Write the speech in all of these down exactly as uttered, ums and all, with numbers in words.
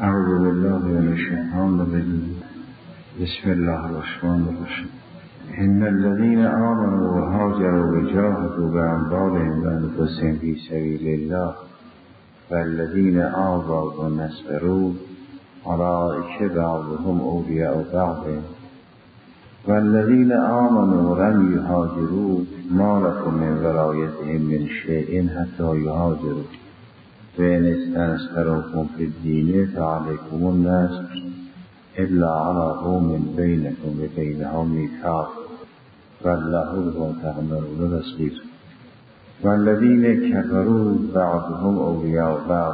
اعوذ بالله من الشیطان الرجیم. بسم الله الرحمن الرحیم. ان الذين آمنوا وهاجروا وجاهدوا بأموالهم وأنفسهم في سبيل الله والذين آووا ونصروا أولئك بعضهم أولياء بعض والذين آمنوا ولم يهاجروا ما لكم من ولايتهم من شيء حتى يهاجروا فإن استنصروكم في الدين فعليكم النصر إلا على قوم بينكم وبينهم ميثاق والله بما تعملون بصير. والذين كفروا بعضهم أولياء بعض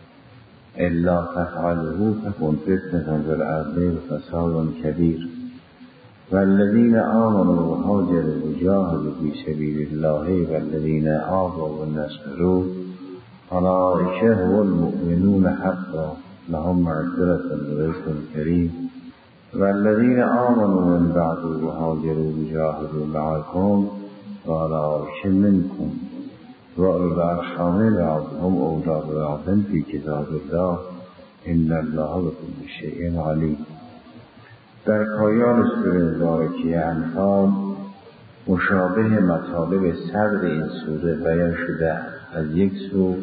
إلا تفعلوه تكن فتنة في الأرض وفساد كبير. والذين آمنوا وهاجروا وجاهدوا في سبيل الله والذين آووا ونصروا أولئك هم المؤمنون حقا لهم مغفرة ورزق كريم. والذين آمنوا من بعد وهاجروا وجاهدوا معكم وأولئك منكم وأولو الأرحام بعضهم أولى ببعض في كتاب الله إن الله بكل شيء عليم. در پایان سوره مبارکه انفال مشابه مطالب صدر این سوره بیان شده از یک سو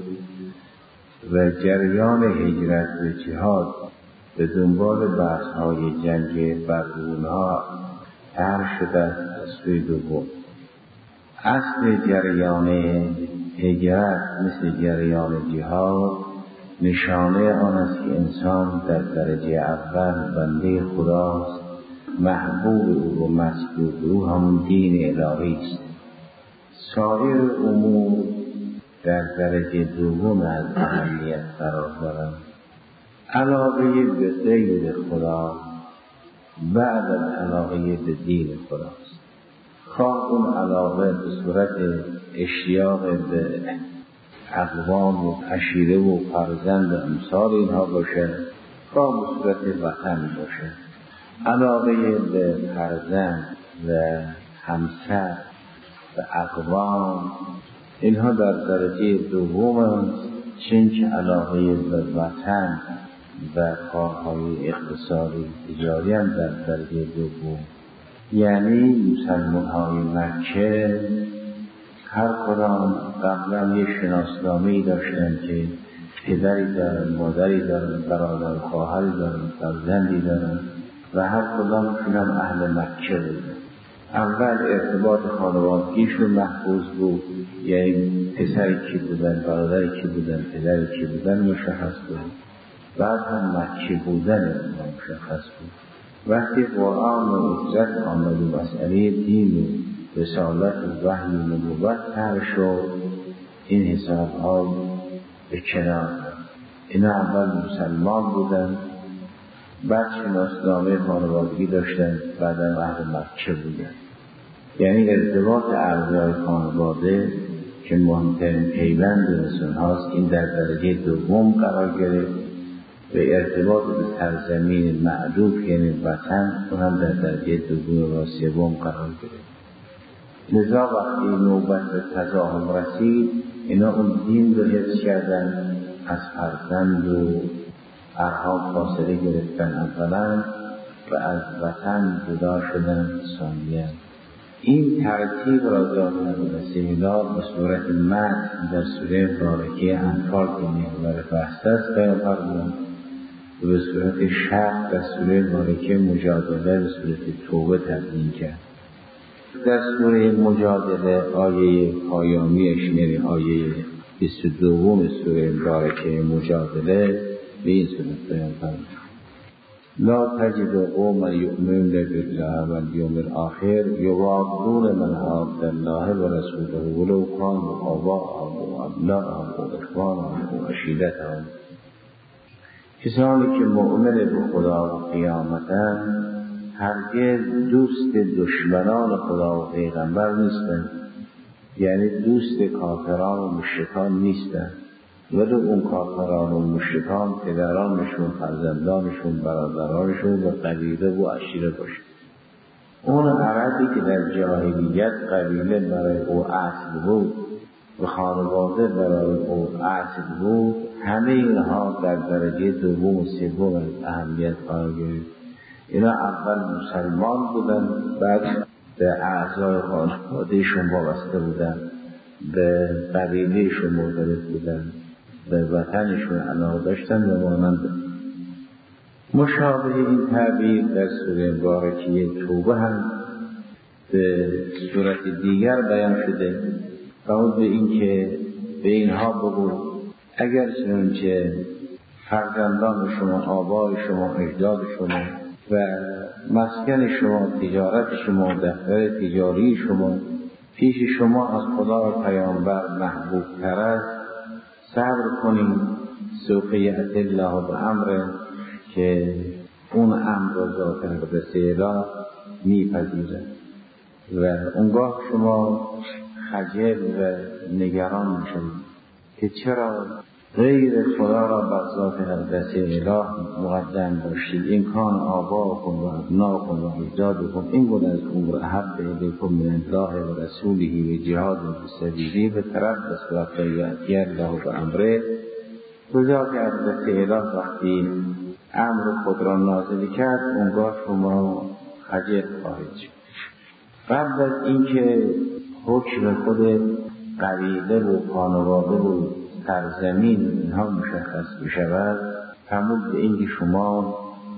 و جریان هجرت و جهاد به دنبال بحث‌های جنگ بدرونها طرح شده از سوی دوم. اصل جریان هجرت مثل جریان جهاد نشانه آن است که انسان در درجه اول بنده خداست، محبوب او و مسبوق او همون دین الهی است. سایر امور در درجه دوم از اهمیت قرار دارند. علاقه به غیر خدا بعد از علاقه به دین خداست. خواه اون علاقه به صورت اشتیاق به اقوام و عشیره و فرزند و امثال اینها باشه، خواه به صورت وطن باشه. علاقه به فرزند و همسر و اقوام اینها در درجه دوم است، چنانچه علاقه به وطن و کارهای اقتصادی تجاری هم در درجه دوم. یعنی مسلمان های مکه هر کدام قبلا یک شناسنامه‌ای داشتن که پدری دارن، مادری دارن، برادر خواهری دارن، فرزندی دارن و هر کدامشون هم اهل مکه بودن. اول ارتباط خانوادگیشون محفوظ بود، یعنی پسری کی بودن، برادری کی بودن، پدری کی بودن مشخص بود. بعد هم مکه بودن مشخص بود. وقتی قرآن و عزت آمد و مسئله دین و رسالت و وحی و نبوت طرح شد، این حسابها به کنار. اینا اول مسلمان بودن، بعد شناسنامه خانوادگی داشتن، بعد هم اهل مکه بودن. یعنی ارتباط اعضای خانواده که مهمترین پیوند انسان هاست این در درجه دوم قرار گرفت و ارتباط به سرزمین معروف یعنی وطن اونم در درجه دوم و سوم قرار گرفت. لذا وقتی نوبت به تزاحم رسید اینا اون دین رو حفظ کردن، از فرزند و ارحام فاصله گرفتن اولا و از وطن جدا شدن ثانیاً. این ترتیب را دارن و سهیلات به صورت متن در سوره مبارکه انفال که محور بحث است بیان فرمودند و به صورت شرح در سوره مبارکه مجادله به صورت توبه تبیین کرد. در سوره مجادله آیه پایامیش یعنی آیه بیست و دو سوره مبارکه مجادله به این صورت بیان فرمود: لا تجد قوما یؤمنون بالله والیوم الآخر یوادون من حاد الله ورسوله ولو كانوا آباءهم وابناءهم واخوانهم وعشیرتهم. کسانی که مؤمن به خدا و قیامتند هرگز دوست دشمنان خدا و پیغمبر نیستند، یعنی دوست کافران و مشرکان نیستند، ولی اون کافران و مشرکان پدرانشون، فرزندانشون، برادرانشون و قبیله و عشیره باشه. اون عربی که در جاهلیت قبیله برای او اصل بود و خانواده برای او اصل بود، همه اینها در درجه دوم و سوم از اهمیت قرار گرفت. اینا اول مسلمان بودن، بعد به اعضای خانوادهشون وابسته بودن، به قبیلهشون مرتبط بودن، به وطنشون علاقه داشتن و مانند مشابه این تعبیر در سوره مبارکه توبه هم به صورت دیگر بیان شده. فرمود به این که به اینها بگو اگر چنانچه فرزندان شما، آبای شما، اجداد شما و مسکن شما، تجارت شما، دفتر تجاری شما پیش شما از خدا و پیامبر محبوب تر است، صبر کنید. سوف یأتی الله بأمره که اون امر را ذات اقدس اله میپذیرد و اونگاه شما خجل و نگران میشوید که چرا غیر خدا را بر ذات اقدس اله مقدم داشتید. این کان آباکم و ابناکم و اجدادکم این بود از امور احب الیکم من الله و رسوله و جهاد فی سبیله به تربصوا حتی یأتی الله بأمره. بذات اقدس اله وقتی امر خود را نازل کرد اونگاه شما خجل خواهید شد. قبل از اینکه حکم خود قبیله و خانواده و سرزمین اینها مشخص بشود، فرمود به اینکه شما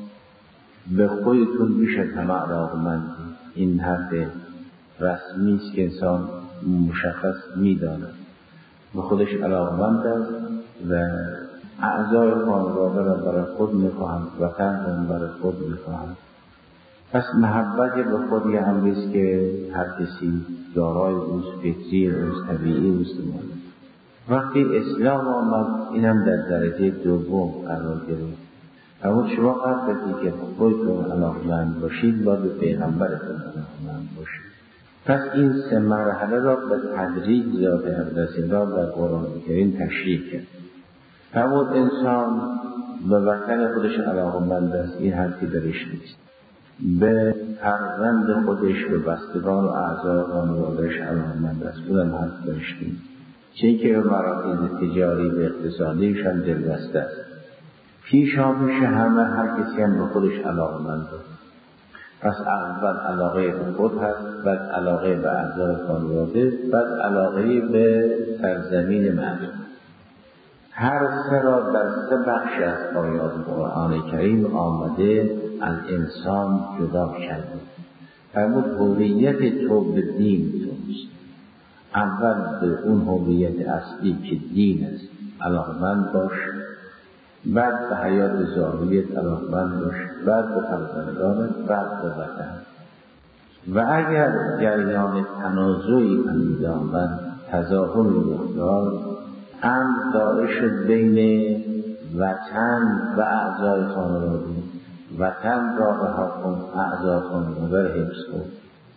به خودتون بیش از همه علاقمندید. این حرف رسمی است که انسان مشخص می‌داند به خودش علاقمند است و اعضای خانواده را برای خود می‌خواهد، وطن را برای خود می‌خواهد. پس محبت به خود یه امری است که هر کسی دارای اوست، فطری اوست، طبیعی اوست. وقتی اسلام آمد اینم در درجه دوم قرار گرفت. اما شما قبل از اینکه خودتون علاقمند باشید باید به پیغمبرتون علاقمند باشید. پس این سه مرحله را به تدریج ذات اقدس اله در قرآن کریم تشریح کرد. اما انسان به وطن خودش علاقمند است، این حرفی درش نیست. به فرزند خودش، به بستگان و اعضای خانواده‌اش علاقمند است، اونم حرف درش نیست. چه که به مراکز تجاری و اقتصادیش هم دلبسته است. پیشامش همه هر کسی هم به خودش علاقمند است. پس اول علاقه به خود هست، بعد علاقه به اعضای خانواده، بعد علاقه به سرزمین مردم. هر سه را در سه بخش از آیات قرآن کریم آمده از انسان جدا کرده. فرمود هویت تو به دین توست. اول به اون هویت اصلی که دین است علاقمند باش، بعد به حیات ظاهریت علاقمند باش، بعد به فرزندانت، بعد به وطن. و اگر جریان تنازعی پدید آمد، تضاهم رخ امر داره شد بین وطن و اعضای خانواده. وطن را رها کن، اعضای خانواده را حفظ کن.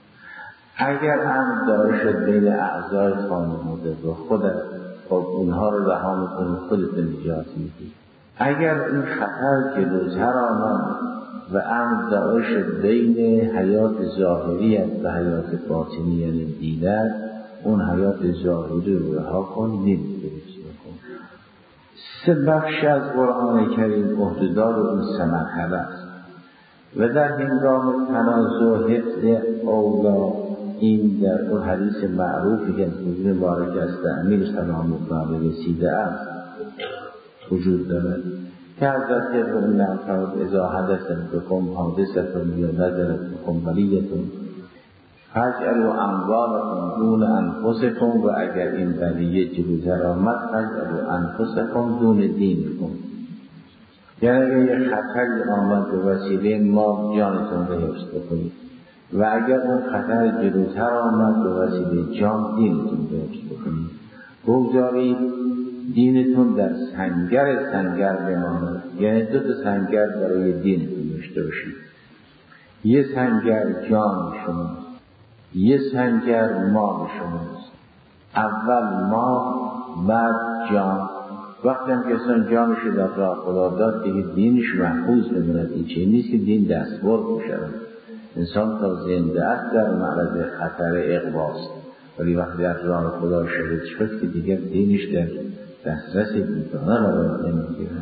اگر امر داره شد بین اعضای خانواده و خودت، خب اونها رو رها میکنی، خودت نجات میدی. اگر این خطر جلوتر آمد و امر داره شد بین حیات ظاهریت و حیات باطنی یعنی دینت، اون حیات ظاهری رو رها کن، نمیدونی سه بخش از قرآن کریم عهده‌دار اون سه مرحله است و در هنگام تنازع حفظ اولا این در اون حدیث معروفی که از حضور مبارک است امیر سلام الله علیه رسیده است وجود دارد که حضرت ابن عباس اذا حدث بكم حادثة یا نزلت بكم بلیة فاجعلوا اموالکم دون انفسکم و اگر این بلیه جلوتر آمد فاجعلوا انفسکم دون دینکم. یعنی اگر یک خطری آمد به وسیله ما جانتون را حفظ بکنید و اگر اون خطر جلوتر آمد به وسیله جان دینتون را حفظ بکنید. بگذارید دینتون در سنگر سنگر بماند. یعنی دو تا سنگر برای دینتون داشته باشید. یه سنگر جان شما، یه سنگر مال شماست. اول مال، بعد جان. وقتی هم که انسان جانش در راه خدا داد دیگه دینش محفوظ بماند. این چیزی نیست که دین دستبرد بشود. انسان تا زنده است در معرض خطر اغواست، ولی وقتی در راه خدا شهید شد که دیگه دینش در دسترسی میکنه قرار نمیگیره.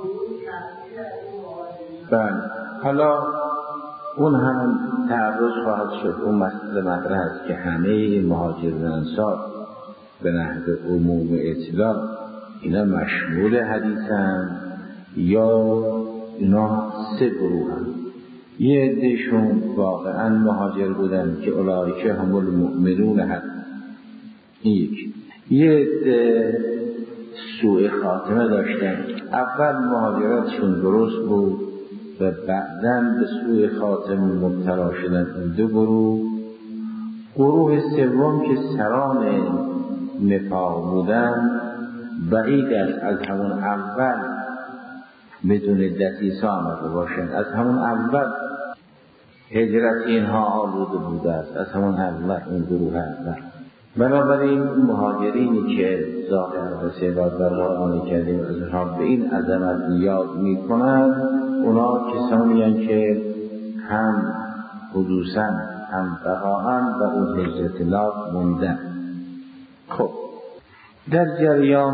بله حالا اون هم تعرض خواهد شد. اون مسئله مطرح است که همه مهاجرین انصار به نحو عموم اطلاق اینا مشمول حدیثن یا اینا سه گروه هم. یه عدهشون واقعا مهاجر بودن که اولئک هم المؤمنون هست، این یک. یه عده سوء خاتمه داشتن، اول مهاجرتشون درست بود و بعداً به سوء خاتمه مبتلا شدن. این دو گروه. گروه سوم که سران نفاق بودن، بعید است از همون اول بدون دسیسه آمده باشند، از همون اول هجرت اینها آلوده بوده است، از همون اول این گروه اول. بنابراین مهاجرینی که ظاهر و سیدات در قرآن کریم از اینها به این عظمت یاد می کنند، اونا کسانی هستند که هم حدوثاً هم بقاءً و اون هجرت لاف موندن. خب در جریان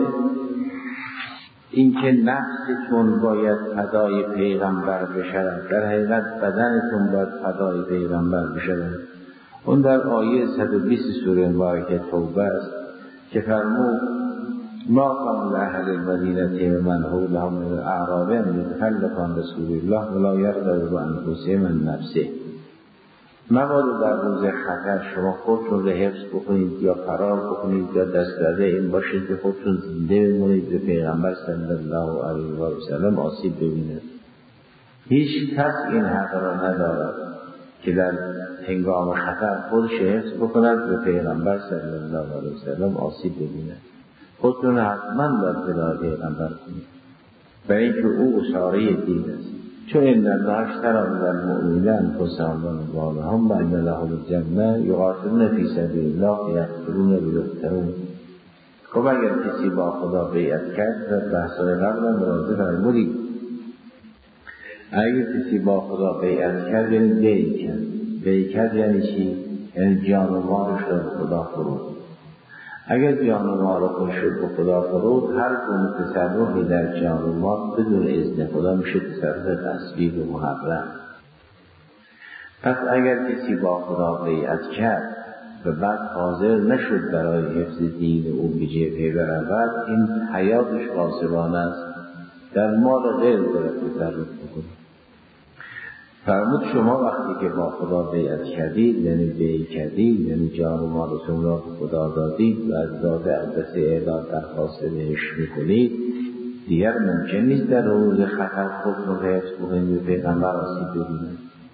اینکه نفستون باید فدای پیغمبر بشود، در حقیقت بدنتون باید فدای پیغمبر بشود، اون در آیه صد و بیست سوره مبارکه توبه است که فرمود ما کان لأهل المدینة و من حولهم من الاعراب ان یتخلفوا عن رسول الله ولا یرغبوا بانفسهم عن نفسه. مبادا در روز خطر شما خودتون رو حفظ بکنید یا فرار بکنید یا دست داده این باشید که خودتون زنده بمونید به پیغمبر صلی الله علیه و سلم آسیب ببینید. هیچ کس این حق را ندارد که در هنگام خطر خودش حفظ بکند به پیغمبر صلی الله علیه و سلم آسیب ببیند. خودتون حتما باید فدای پیغمبر کنید، برای اینکه او اساره دین است. چون این الله اشتری من المؤمنین انفسهم و اموالهم بأن لهم الجنة یقاتلون فی سبیل الله یقتلون و یقتلون. خب اگر کسی با خدا بیعت کرد و بحثای قبل هم راضی فرمودید، اگر کسی با خدا بیعت کرد یعنی بیع کرد. بیع کرد یعنی چی؟ یعنی جان و مالش را به خدا فرود. اگر جان و مال خودش رو به خدا فرود، هر گونه تصرفی در جان و مال بدون اذن خدا میشه تصرف غصبی و محرم. پس اگر کسی با خدا بیعت کرد و بعد حاضر نشد برای حفظ دین او به جبهه برود، این حیاتش غاصبانه است، در مال غیر دارد تصرف بکنه. فرمود شما وقتی که با خدا بیعت کردید، یعنی بیع کردید، یعنی جان و مالتون را به خدا دادید و از ذات اقدس اعداد درخواست بهش میکنید، دیگر ممکن نیست در روز خطر خودتون حفظ بکنید به پیغمبر آسیب ببینید.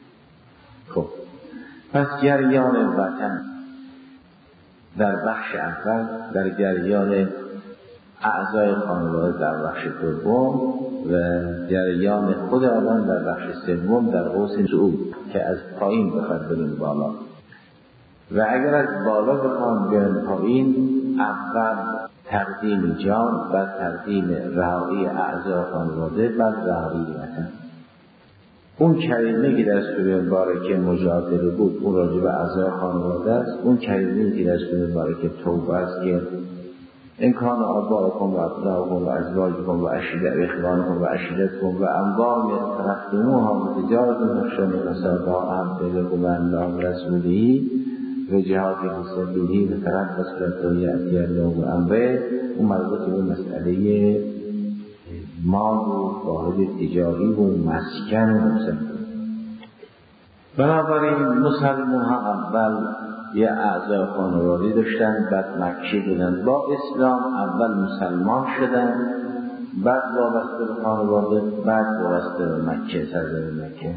خب پس جریان وطن در بخش اول، در جریان اعضای خانواده در بخش دوم و جریان خود آدم در بخش سوم در قوس صعود که از پایین بخواد بریم بالا. و اگر از بالا بخوام بریم پایین، اول تقدیم جان، بعد تقدیم رهایی اعضای خانواده، بعد رهایی وطن. اون کلمه که در سوره مبارکه مجادله بود اون راجع به اعضای خانواده است. اون کلمه که در سوره مبارکه توبه است که این کان آباءکم و ابناؤکم و ازواجکم و اخوانکم و عشیرتکم و اموال اقترفتموها و تجارت تخشون کسادها امثالکم و الله رسوله و جهاد فی سبیله و تربصوا حتی یأتی الله بأمره. اون مربوط به مسئله مال و واحد تجاری و مسکن و مسکن. بنابراین مسلمان ها اول یه اعضای خانوادی داشتن، بعد مکی بودن. با اسلام اول مسلمان شدن، بعد وابسته به خانواده، بعد وابسته به مکه، سرزمین مکه.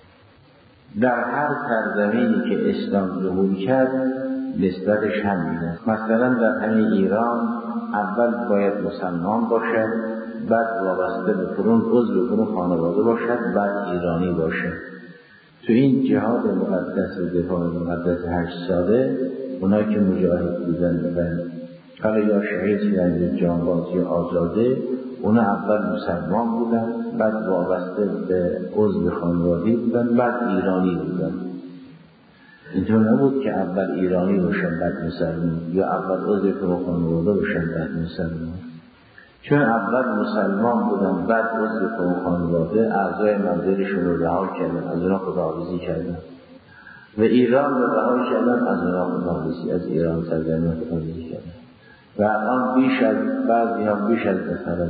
در هر سرزمینی که اسلام ظهور کرد نسبتش همین است. مثلا در همین ایران اول باید مسلمان باشد، بعد وابسته به فرون عضو فرون خانواده باشد، بعد ایرانی باشد. تو این جهاد مقدس و دفاع مقدس هشت ساله اونا که مجاهد بودن و حالا یا شهید شدن یا جانباز یا آزاده، اونا اول مسلمان بودن، بعد وابسته به عضو خانوادی بودن، بعد ایرانی بودن. اینطور نبود که اول ایرانی باشن بعد مسلمان، یا اول عضو خانواده باشن بعد مسلمان. چون اول مسلمان بودن، بعد عضو قوم خانواده اعضای منزلشون رو رها کردن، از اونا خداحافظی کردن و ایران رو رها کردن، از اونا خداحافظی، از ایران سرزمین خداحافظی کردن و الان بیش از بعضی هم بیش از مثلا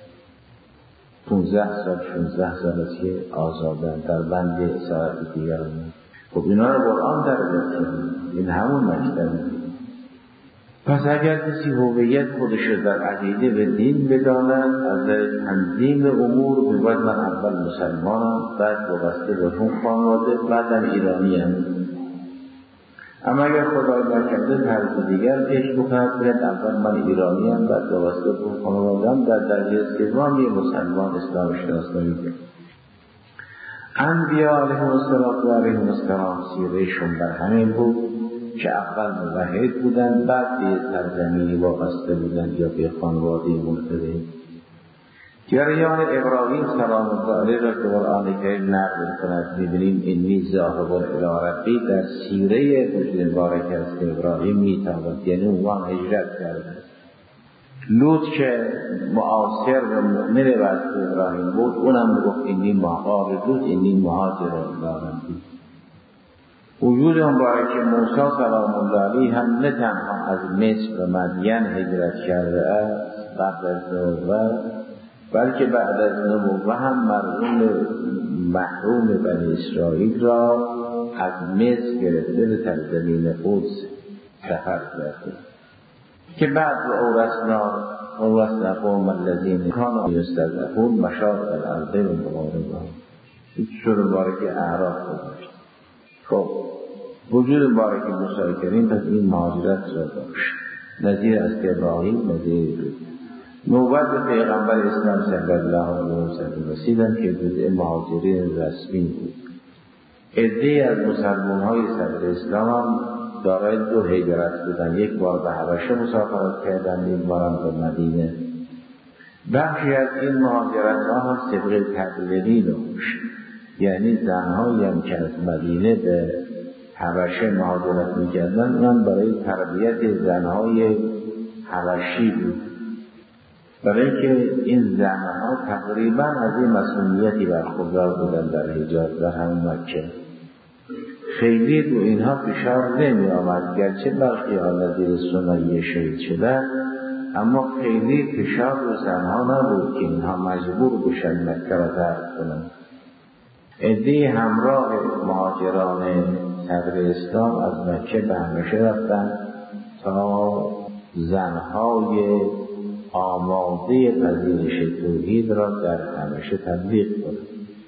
پونزده سال شانزده سال است که آزادن در بند اسارت دیگران. خب اینا رو قرآن در کرده، این همون مکتب. پس اگر کسی هویت خودش در عقیده و دین بداند، از تنظیم امور باید من اول مسلمانم، بعد وابسته به اون خانواده، بعدم ایرانیم. اما اگر خدای نکرده طرز دیگر پیش بکند، باید اول من ایرانیم، بعد وابسته به اون خانواده‌ام، در درجه سوم یه مسلمان اسلام شناسایی کرد. انبیا علیهم السلام و علیهم السلام سیرهشون بر همین بود که اول موحد بودن، بعد به سرزمینی وابسته بودن یا به خانواده منتظر. جریان ابراهیم سلام الله علیه را که قرآن کریم نقل کند می‌بینیم انی ذاهب الی ربی در سیره مبارک است ابراهیم می‌تابد، یعنی اون هجرت کرده. لوط که معاصر و مؤمن وقت ابراهیم بود، اونم میگفت انی مهاجر لوط انی مهاجر الی ربی. وجود مبارک موسی سلام الله علیه هم نه تنها از مصر و مدین هجرت کرده است بعد از نبوت، بلکه بعد از نبوت هم مرحوم محروم بنی اسرائیل را از مصر گرفته به سرزمین قدس سفر کرده که بعد و اورثنا اورثنا قوم الذین کانوا یستضعفون مشارق الارض و مغاربها. این سوره مبارکه اعراف گذاشت. خب وجود مبارک موسی کریم پس این مهاجرت را داشت، نظیر از ابراهیم، نظیر نوبت پیغمبر اسلام صلی الله علیه و سلم رسیدن که جزء مهاجرین رسمی بود. عده‌ای از مسلمان‌های صدر اسلام هم دارای دو هجرت بودن، یک بار به حبشه مسافرت کردن، یک بار هم به مدینه. بخشی از این مهاجرت‌ها هم صبغه تقلیدی داشت، یعنی زن‌هایی هم که از مدینه به حبشه مهاجرت می‌کردن، اونم برای تربیت زن‌های حبشی بود، برای اینکه این زن‌ها تقریباً از این مسئولیتی برخوردار بودن در حجاز، در همون مکه. خیلی رو اینها فشار نمی آمد، گرچه برخی ها نظیر سمیه شهید شدن، اما خیلی فشار رو زنها نبود که اینها مجبور بشن مکه را ترک کنند. عده‌ای همراه مهاجران صدر اسلام از مکه به حبشه رفتن تا زنهای آماده پذیرش توحید را در حبشه تبلیغ کنند.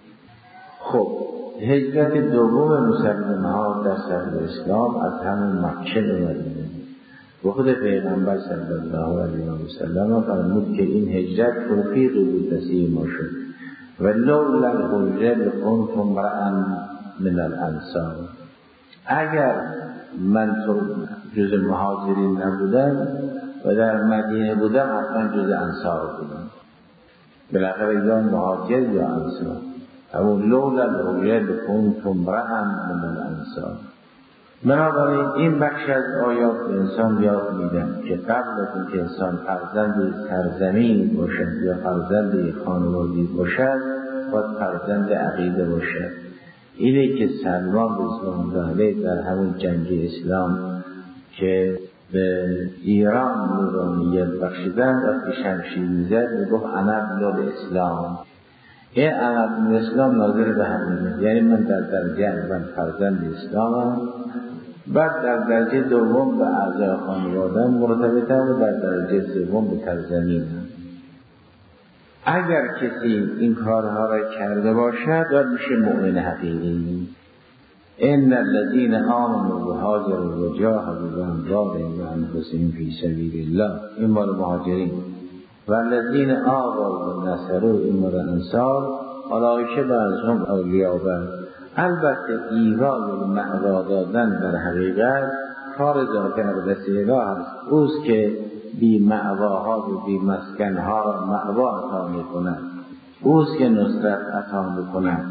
خب هجرت دوم مسلمان‌ها در صدر اسلام از همون مکه به مدینه و خود پیغمبر صلی الله علیه و سلم فرمود که این هجرت توفیقی بود نصیب ما شد و لولا الهجرة لکنت امرأ من الانصار. اگر من تو جز مهاجرین نبودم و در مدینه بودم حتما جز انصار بودم، بالاخره یا مهاجر یا انصار. او لولا الهجرة لکنت امرأ من الانصار. بنابراین این بخش از آیات به انسان یاد میدن که قبل از اینکه انسان فرزند سرزمین باشد یا فرزند خانوادگی باشد باید فرزند عقیده باشد. اینه که سلمان رضوان الله علیه در همون جنگ اسلام که به ایران نورانیت بخشیدن وقتی شمشیر میزد میگفت انا ابن الاسلام. این انا ابن الاسلام ناظر به همینه، یعنی من در درجه اول فرزند اسلامم، بعد در درجه دوم به اعضای خانواده‌ام مرتبطم و در درجه سوم به سرزمینم. اگر کسی این کارها را کرده باشد باید میشه مؤمن حقیقی. ان الذين آمنوا وهاجروا وجاهدوا بأموالهم وأنفسهم في سبيل الله، این مال مهاجرین. و الذين آووا ونصروا، این مال انصار. اولئک بعضهم اولیاء بعض. البته ایوا و معوا دادن در حقیقت کار ذات اقدس اله است. اوست که بی معواها و بی مسکنها را معوا عطا می کند، اوست که نصرت عطا می کند.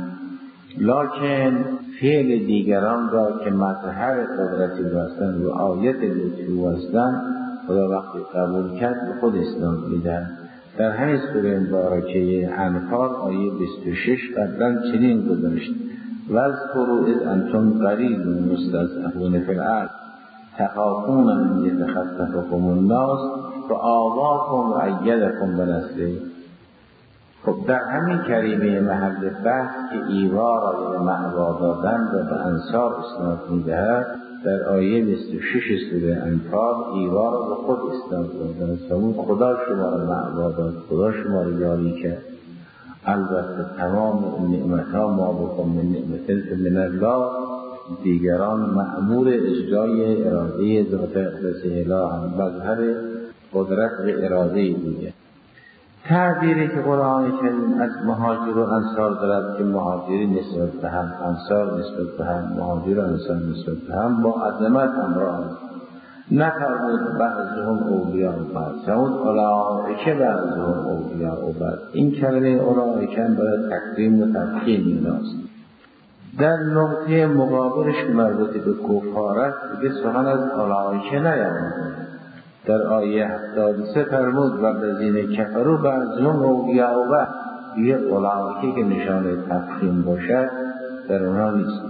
لکن فعل دیگران را که مظهر قدرتی بستن و آیت لطفی بستن خدا وقتی قبول کرد به خود اسلام میدن در همین سوره مبارکه انفال آیه بیست و شش قبلا چنین گذاشت واذکروا اذ انتم قلیل مستضعفون فی الارض تخافون ان یتخطفکم الناس فآواکم و ایدکم بنصره. خب در همین کریمه محل بحث که ایوا را به مأوا دادن و به انصار اسناد می‌دهد، در آیه بیست و شش سوره انفال ایوا را به خود اسناد دادن. فرمود خدا شما را مأوا داد، خدا شما را یاری کرد. البته تمام نعمت‌ها ما بکن من نعمت من الله، دیگران مأمور اجرای اراده ذات اقدس اله هم مظهر قدرت و اراده بوده. تعبیری که قرآن کریم از مهاجر و انصار دارد که مهاجری نسبت به هم، انصار نسبت به هم، مهاجر و انصار نسبت به هم با عظمت همراه نفرمود بعضهم اولیاء و بعض، فرمود اولئک بعضهم اولیاء و بعض. این کلمه اولئک برای تکریم و تفخیم ایناست. در نقطه مقابلش مربوط به کفار است دیگه سخن از اولئک نیامده. در آیه هفتاد و سه فرمود والذین کفروا بعضهم اولیاء و بعض، دیگه اولئک که نشانه تفخیم باشد در اونها نیست.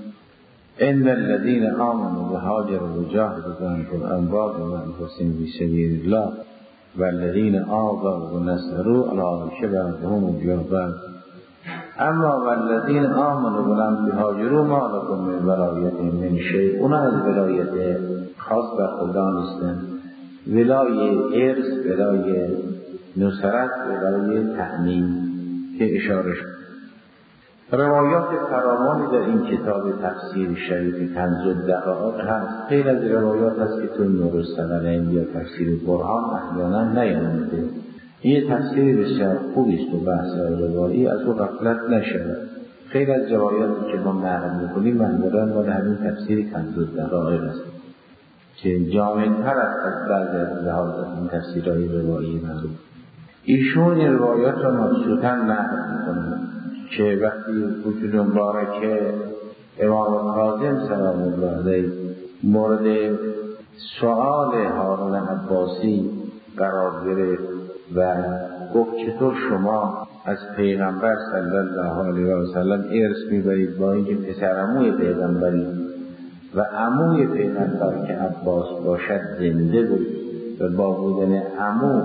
ان الذين آمنوا وهاجروا وجاهدوا بأموالهم وأنفسهم في سبيل الله والذين آووا ونصروا أولئك بعضهم أولياء بعض اما والذین آمنوا ولم یهاجروا ما لكم من ولایتهم من شیء. اونا از ولایت خاص بر خدا نیستن، ولای ارث، ولای نصرت، ولای تأمین که اشاره شد. روایات فراوانی در این کتاب تفسیر شریف کنز الدقائق هست. خیلی از روایات هست که تو نور الثقلین یا تفسیر برهان احیانا نیامده. این تفسیر بسیار خوبی است و بحث روایی از او غفلت نشود. خیلی از روایاتی که ما نقل می‌کنیم منظورن مال همین تفسیر کنز الدقائق است که جامع‌تر است از بعضی از لحاظ این تفسیرهای روایی معروف. ایشون این روایات را مبسوطاً نقل می‌کنند که وقتی وجود مبارکه امام کاظم سلام الله علیه مورد سؤال هارون عباسی قرار گرفت و گفت چطور شما از پیغمبر صلی الله علیه و سلم ارث میبرید با اینکه پسر عموی پیغمبری و عموی پیغمبر که عباس باشد زنده بود و با بودن عمو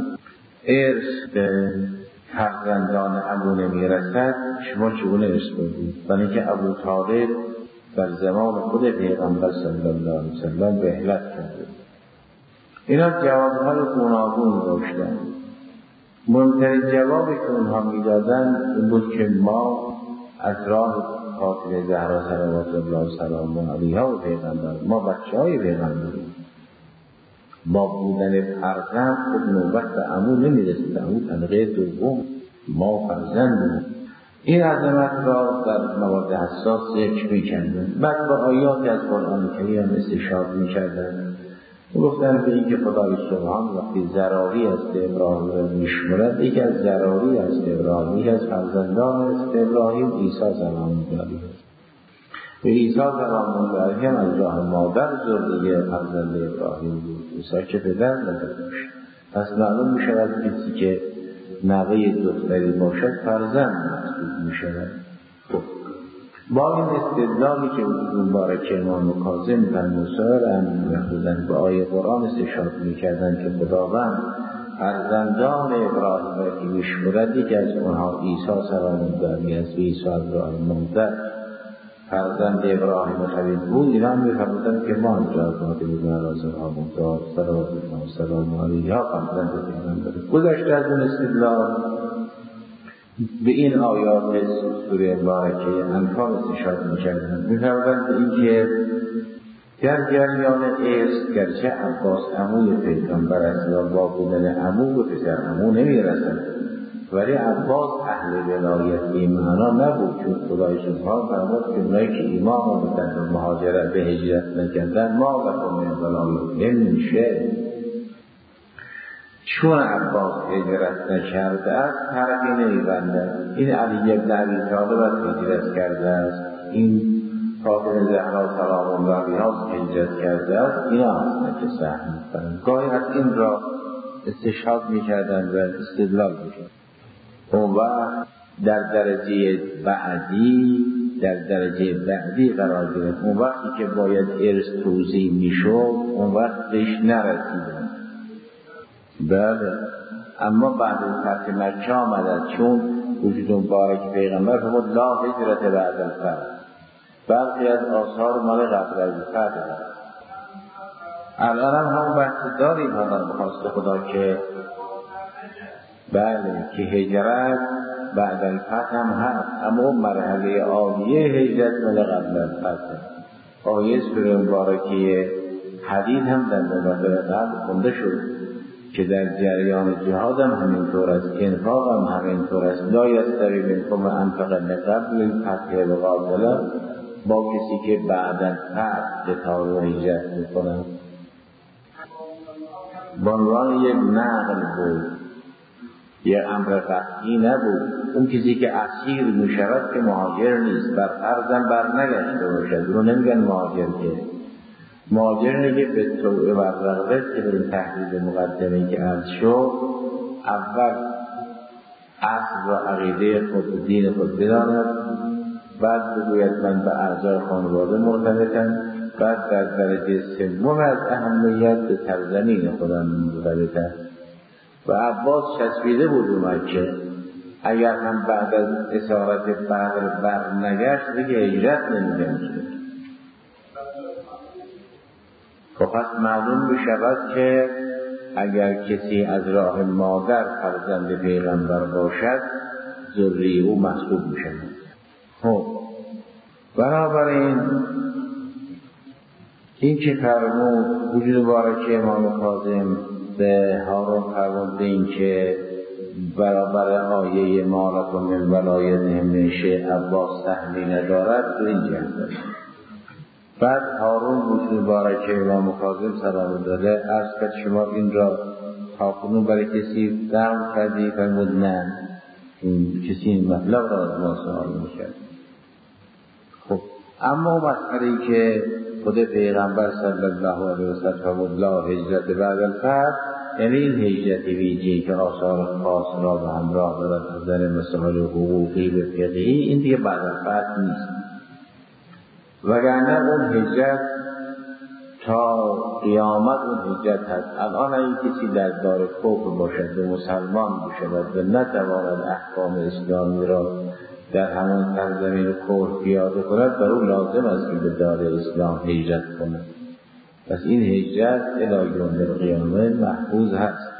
ارث به فرزندان عمو نمیرسد، شما چگونه ارث بردید؟ برای اینکه ابو طالب در زمان خود پیغمبر صلی الله علیه و سلم رحلت کرده. اینا جوابهای گوناگون داشتن. مهمترین جوابی که اونها میدادن این بود که ما از راه فاطمه زهرا صلوات الله سلام علیها و پیغمبر، ما بچه های پیغمبریم، با بودن فرزند خود نوبت به عمو نمیرسید، عمو طبقه دوم، ما فرزند. این عظمت را در موارد حساس ذکر میکردن. بعد با آیات از قرآن کریم استشهاد میکردن، گفتن به این که خدای سبحان وقتی ضراری از ابراهیم را میشمرد، یکی از ضراری از ابراهیم، یکی از فرزندان از ابراهیم عیسی سلام الله علیه است. و عیسی سلام الله علیه هم از راه مادر ذریه فرزند ابراهیم بود، عیسی که پدر نداشت. پس معلوم میشود کسی که نوه دختری باشد فرزند محسوب میشود. با این استدلالی که مبارک امام کاظم در مسائل امین بودن به آیه قرآن استشهاد میکردن که خداوند فرزندان ابراهیم را که میشمرد، یکی از اونها عیسی سلام الله علیه است و عیسی از راه مادر فرزند ابراهیم خلیل بود. اینا میفرمودن که ما اینجا کناده بودن رازم آموزار صلوات الله سلام علیه ها فرزند پیغمبر. گذشته از اون استدلال به این آیات سوره مبارکه انفال استشهاد می‌کردند. می‌فرمودند به اینکه در جریان ارث گرچه عباس عموی پیغمبر است و با بودن عمو به پسر عمو نمی‌رسد، ولی عباس اهل ولایت به این معنا نبود، چون خدای سبحان فرمود که اونایی که ایمان آوردند و مهاجرت به هجرت نکردند ما لکم من ولایتهم من شیء. چون عباس هجرت نکرده است فرقی نمی‌بندد. این علی بن ابی طالب از هجرت کرده است، این فاطمه زهرا سلام الله علیها هجرت کرده است، اینا هستند که سهم می‌کنند. گاهی از این را استشهاد میکردن و استدلال میکردن. اون وقت در درجه بعدی در درجه بعدی قرار گرفت. اون وقتی که باید ارث توزیع میشد اون وقت بهش نرسیدن. بله، اما بعد از فتح مکه آمدن، چون وجود مبارک پیغمبر فرمود لا هجرت بعد الفتح. برخی از آثار مال قبل از فتح. الان هم همون بحث داریم حالا بخواست خدا که بله که هجرت بعد الفتح هم هست، اما اون مرحله عالیه هجرت مال قبل الفتح. آیه سوره مبارکه حدید هم در نوبت قبل خونده شد که در جریان جهاد هم همینطور است، انفاق هم همینطور است. لا یستوی منکم من انفق من قبل الفتح و قاتل، با کسی که بعد از فتح قتال و هجرت میکنه. به عنوان یک نقل بود، یک امر قطعی نبود. اون کسی که اسیر میشود که مهاجر نیست، بر فرضم بر نگشته باشد، رو نمیگن مهاجر. که مهاجر نگه به طوع و رغبت که به این تحلیل مقدمه که عرض شد، اول اصل و عقیده خود دین خود بداند، بعد بگوید من به اعضای خانواده مرتبطم، بعد در درجه سوم از اهمیت به سرزمین خودم مرتبطم. و عباس چسبیده بود به مکه، اگر هم بعد از اسارت بدر بر نگشت دیگه هجرت نمی‌کنه. خب پس معلوم بشود که اگر کسی از راه مادر فرزند پیغمبر باشد ذریه او محسوب میشود. خب بنابراین این که فرمود وجود مبارک امام کاظم به هارون فرمود این که برابر آیه ما لکم من ولایتهم من شیء عباس تحمیل ندارد تو این جهت. بعد هارون وجود مبارک امام کاظم سلام داده عرض کرد شما این را تاکنون برای کسی دعم کردی؟ فرمود نه، این کسی این مطلب را از ما سوال میکرد. خب اما مسئله‌ای که خود پیغمبر صلی الله علیه و سلم فرمود لا هجرت بعد الفتح، یعنی این هجرت ویژه‌ای که آثار خاص را به همراه دارد از نظر مسائل حقوقی و فقهی، این دیگه بعد الفتح نیست. وگرنه اون هجرت تا قیامت اون هجرت هست. الان این کسی در دار کفر باشد و مسلمان باشد و نتواند احکام اسلامی را در همان سرزمین کفر پیاده کند، بر او لازم است که به دار اسلام هجرت کند. پس این هجرت الی یوم القیامه محفوظ هست.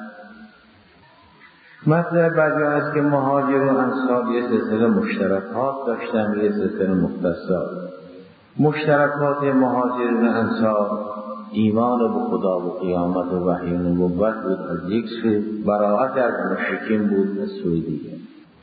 مطلب بعدی است که مهاجر و انصار یه سلسله مشترکات داشتن، یه سلسله مختصات. مشترکات مهاجر و انصار ایمان به خدا و قیامت و وحی نبوت بود از یک سو، براءت از مشرکین بود از سوی دیگر.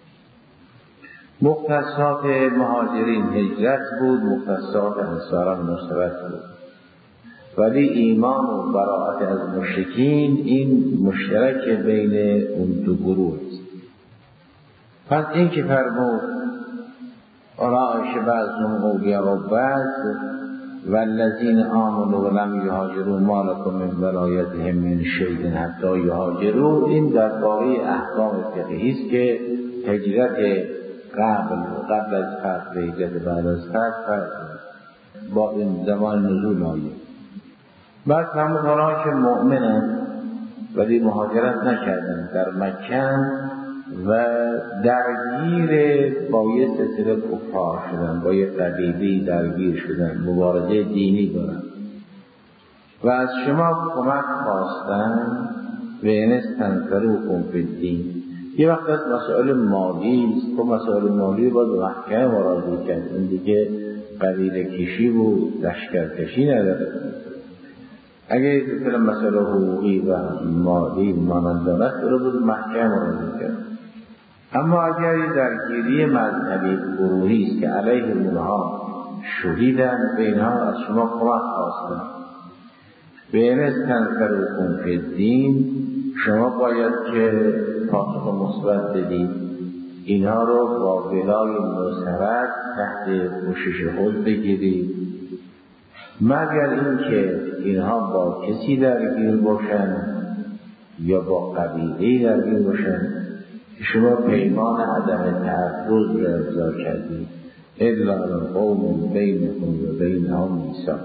مختصات مهاجرین هجرت بود، مختصات انصاران نصرت بود. ولی ایمان و براءت از مشرکین این مشترک بین اون دو گروه است. پس این که فرمود اولئک بعضهم اولیاء بعض والذین آمنوا ولم یهاجروا ما لکم من ولایتهم من شیء حتی یهاجروا، این درباره احکام فقهی است که هجرت قبل قبل از فتح و هجرت بعد از فتح با این زمان نزول آیه. بعد فرمود اونها که مؤمنن ولی مهاجرت نکردن در مکه و درگیر با یه سلسله کفار شدن، با یه قبیله درگیر شدن، مبارزه دینی دارن و از شما کمک خواستن و این استنصروکم فی الدین. یه وقت از مسائل مالی است که مسائل مالی باید محکمه مراجعه کرد. این دیگه قبیله کشی بود، لشکر کشی نداره. اگه مثل مسئله حقوقی و مالی مانندانه داره بود محکمه مراجعه کرد. اما اگر درگیری مذهبی گروهی است که علیه اونها شهیدن به اینها از شما کمک خواستن، به این استنصروکم فی الدین، شما باید که پاسخ مثبت بدید، اینها رو با بلای نصرت تحت پوشش خود بگیرید، مگر اینکه اینها با کسی درگیر باشن یا با قبیله‌ای درگیر باشن که شما پیمان عدم تعرض را امضا کردید الا قوم بینکم و بینهم میثاق.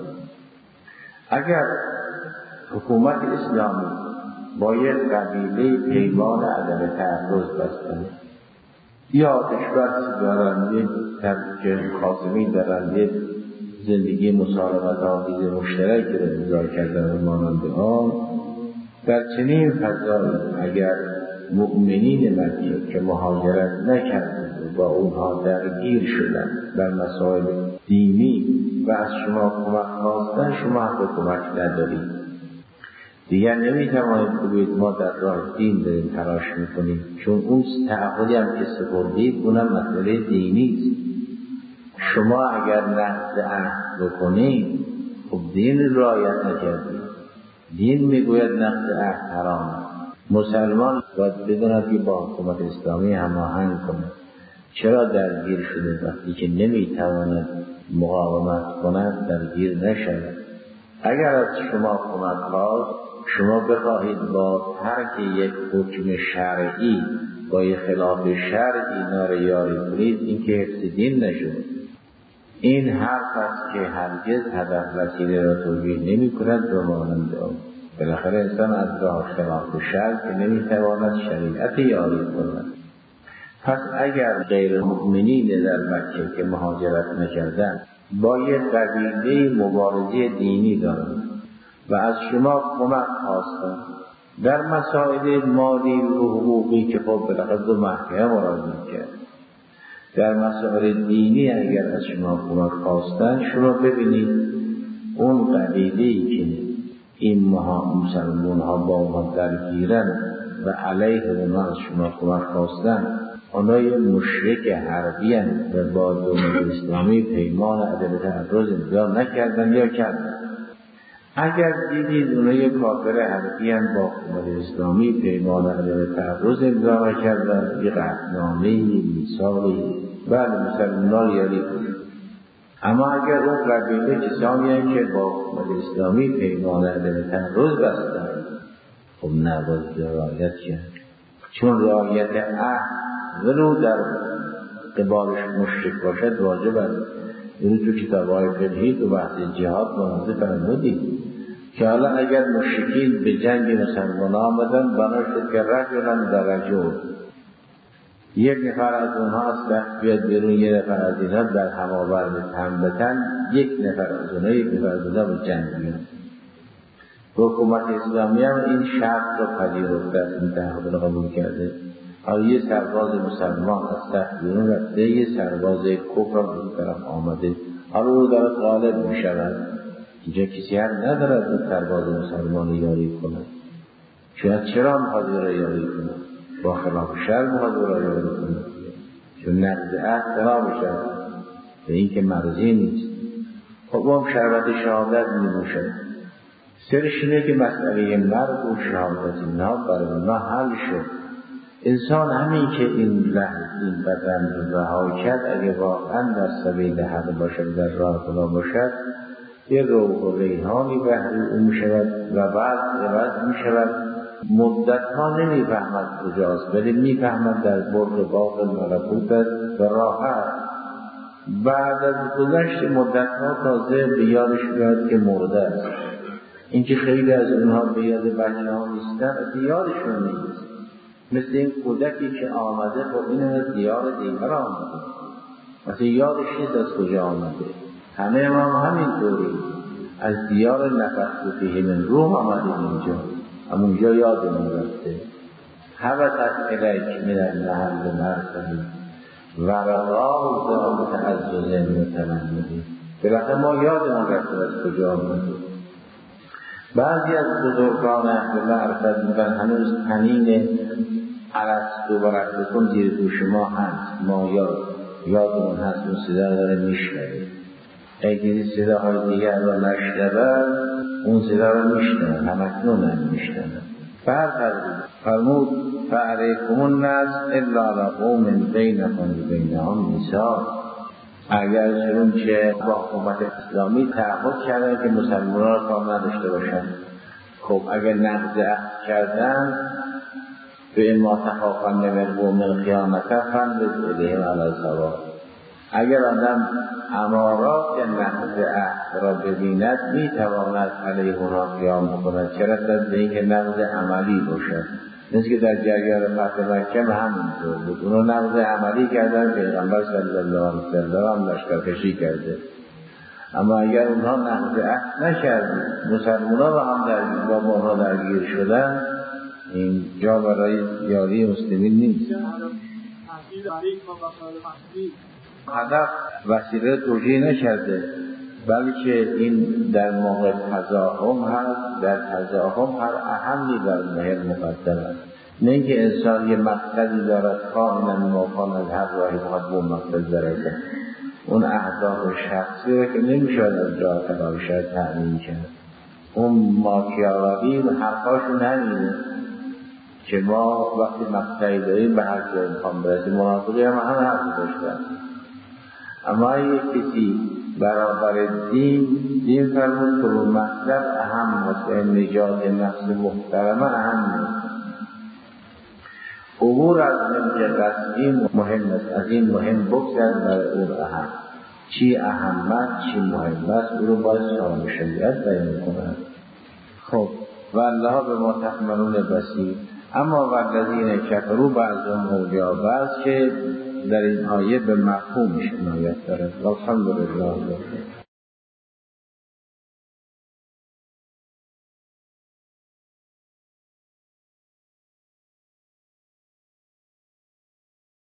اگر حکومت اسلامی با یک قبیله پیمان عدم تعرض بستند یا آتش‌بس دارند، یک خاصمی دارند، یک زندگی مسالمت آمیز مشترکی را امضا کردن و مانند آن، در چنین فضایی اگر مؤمنین مکه که مهاجرت نکردند و با اونها درگیر شدند در مسائل دینی و از شما کمک خواستن، شما حق کمک ندارید. دیگر نمیتوانید بگویید ما در راه دین داریم تلاش میکنیم، چون اون تعهدی هم که سپردید اونم مسئله دینی است. شما اگر نقض عهد بکنید خب دین رعایت نکردید. دین میگوید نقض عهد حرام. مسلمان باید بداند که با حکومت اسلامی هماهنگ کند. چرا درگیر شده؟ وقتی که نمیتواند مقاومت کند درگیر نشود. اگر از شما کمک خواست، شما بخواهید با ترک یک حکم شرعی با یک خلاف شرعی اینا را یاری کنید، این که حفظ دین نشود. این حرف است که هرگز هدف وسیله را توجیه نمی کند و مانند آن. بالاخره انسان از راه خلاف شرع که نمی تواند شریعت یاری کند. پس اگر غیر مؤمنین در مکه که مهاجرت نکردند با یک قبیله مبارزه دینی دارند و از شما کمک خواستند در مسائل مالی و حقوقی که خب بالاخره دو محکمه مراجعه کرد، در مسائل دینی اگر از شما کمک خواستند، شما ببینید اون قبیله‌ای که این مسلمان ها با اونها درگیرن و علیه اونها از شما کمک خواستند، آنها مشرک حربی هستند و با دولت اسلامی پیمان عدم تعرض امضا نکردند یا کردند. اگر دیدید اونها کافر حربی هستند با حکومت اسلامی پیمان عدم تعرض امضا نکردند، یک عهدنامه میثاقی بله مسلمان یاری کنید. اما اگر اون قبیله کسانی هستند که با حکومت اسلامی پیمان عدم تعرض بستند، خب نباید رعایت کرد، چون رعایت عهد ولو در قبالش مشرک باشد واجب است. این تو کتاب‌های فقهی تو بحث جهاد مناظر فرمودید که حالا اگر مشرکین به جنگ مسلمان آمدن بنا شد که رجلن در رجل، یک نفر از اونها است بیاد بیرون، یک نفر از اینها در هماورد هم بتن، یک نفر از اونها یک نفر از اونها به جنگ میاد. حکومت اسلامی هم این شرط رو پذیرفته است، این تعهد رو قبول کرده. حالا یه سرباز مسلمان از تحت بیرون رفته، یه سرباز کفر از این طرف آمده، حالا او داره غالب می شود. اینجا کسی حق ندارد این سرباز مسلمان یاری کند. شاید چرا میخواد را یاری کند؟ با خلاف شرع میخواد را یاری کند، چون نقض عهد خلاف شرع و این که مرضی نیست. خب هم شربت شهادت می نوشد. سرش اینه که مسئله مرگ و شهادت اینا برای اونا حل شد. انسان همین که این لحظه این بدن رو رها کرد، اگه واقعا در سبیل حق باشد، در راه خدا باشد، یه روح و ریحانی بهر او می شود و بعد عوض می شود. مدت ها نمی فهمد کجاست، ولی می فهمد در برد باغ ملکوت است و راحت. بعد از گذشت مدت ها تازه به یادش میاد که مرده است. اینکه خیلی از اونها به یاد بچه ها نیستن، از یادشون نیست. مثل این کودکی که آمده، خب این از دیار دیگر آمده، مثل یادش نیست از کجا آمده. همه ما هم همین طوری از دیار نفخت فیه من روح آمده اینجا، همونجا یادمون رفته. حبطت الیک من المحل مرسلی و رقاه ذات تعزز متمنی. بالاخره ما یادمون رفته از کجا آمده. بعضی از بزرگان اهل معرفت میگن هنوز طنین ارسطو و ربکم زیر گوش ما هست، ما یاد یادمون هست، اون صدا داره میشنوه. اگه صداهای دیگر رو نشنوه، اون صدا رو میشنوه، همکنون هم میشنوه. فرمود فعلیکم النصر الا لقوم بینکم و بینهم میثاق. اگر چون که با حکومت اسلامی تعهد کردن که مسلمانان را کار نداشته باشند، خب اگر نقض عهد کردن به ما تخافن من قوم خیانت فاندز الیهم علی الصواب. اگر آدم امارات نقض عهد را ببیند میتواند علیه را قیام بکند، چه رسد به اینکه نقض عملی باشد. مثل که در جریان فتح مکه همینطور بود، اونو نقض عملی کردن، پیغمبر صلی الله علیه وسلم لشکرکشی کرده. اما اگر اونها نقض عهد نکردن، مسلمان‌ها با هم در با اونها درگیر شدن، این جا برای یاری مسلمین نیست. هدف وسیله توجیه نکرده، بلکه این در موقع تزاحم هست، در تزاحم هر اهمی بر مهم مقدم است. نه اینکه انسان یه مقصدی دارد کاملا موافق از هر راهی باید به اون مقصد برسد. اون اهداف شخصی را که نمیشد از جا تلاشد تأمین کرد. اون ماکیاولی حرفاشون همینه که ما وقتی مقصدی داریم به هر جای میخوام برسیم. منافقی هم همه حرف داشتن. اما یک کسی برابر دین دین فرمود که اون مطلب اهم است، نجات نفس محترمه اهم نیست. عبور از منطق قصدی مهم است، از این مهم بگذر برای اون اهم. چی اهمت چی مهم است او رو باید شامل شریعت بیان کند. خب و الله به ما تحملون بصیر. اما والذین کفروا بعضهم اولیاء بعض که در این آیه به مفهومش عنایت دارد. الحمدلله.